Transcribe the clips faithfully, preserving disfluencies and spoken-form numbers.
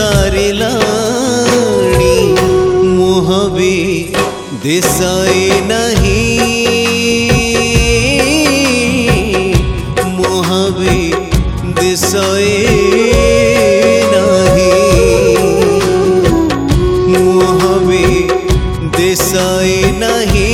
सारिलाणी मुह भी दिसाई नहीं मुह भी दिसाई नहीं मुह भी दिसाई नहीं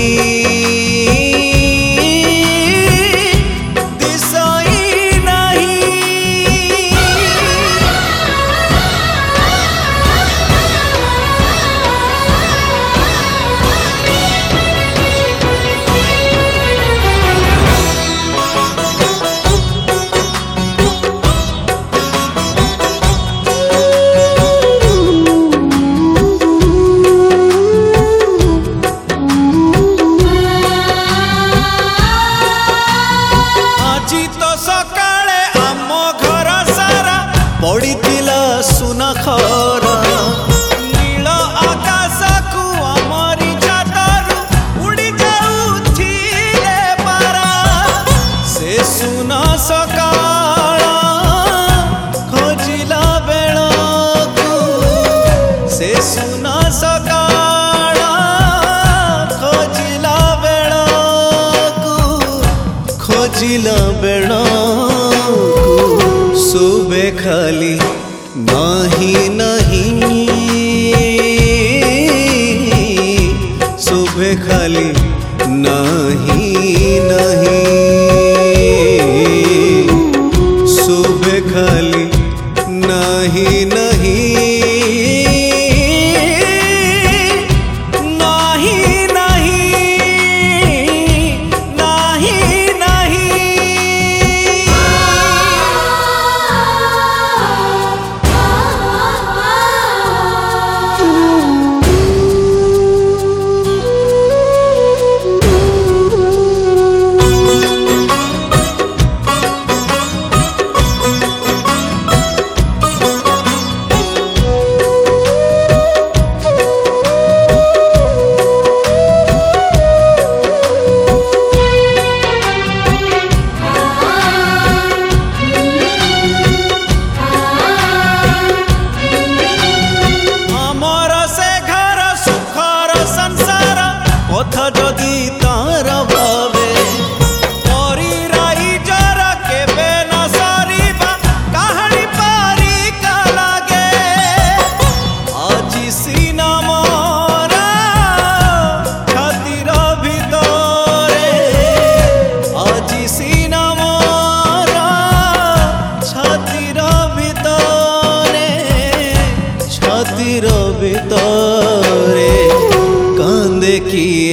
पड़ीला सुना खरा नील आकाश को आमरी चादर उड़ी जाऊथिले पारा से सुना सकाळ खोजिला बेला को से सुना सकाळ खोजिला बेला को खोजिला बेला सुबह खाली नहीं नहीं सुबह खाली नहीं नहीं सुबह खाली नहीं नहीं कथा जदि तार भावे परी राई जरा केबे न सरीबा कहानी पारी का लागे आज सीना मोरा छातीर भितरे आज सीना मोरा छातीर भितरे छातीर भितरे कांदे की